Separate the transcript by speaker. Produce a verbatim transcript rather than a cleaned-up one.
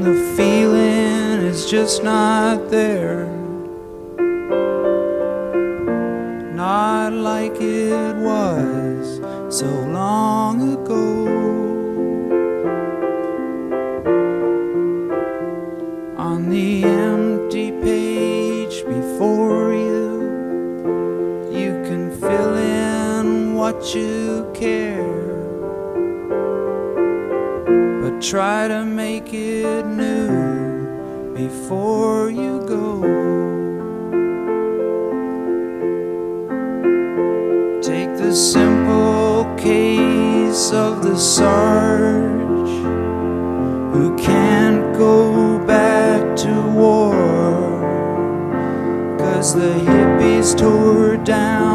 Speaker 1: when the feeling is just not there, not like it was so long ago. On the empty page before you, you can fill in what you care, but try to make it new before you go. Take the simple case of the sarge who can't go back to war, 'cause the hippies tore down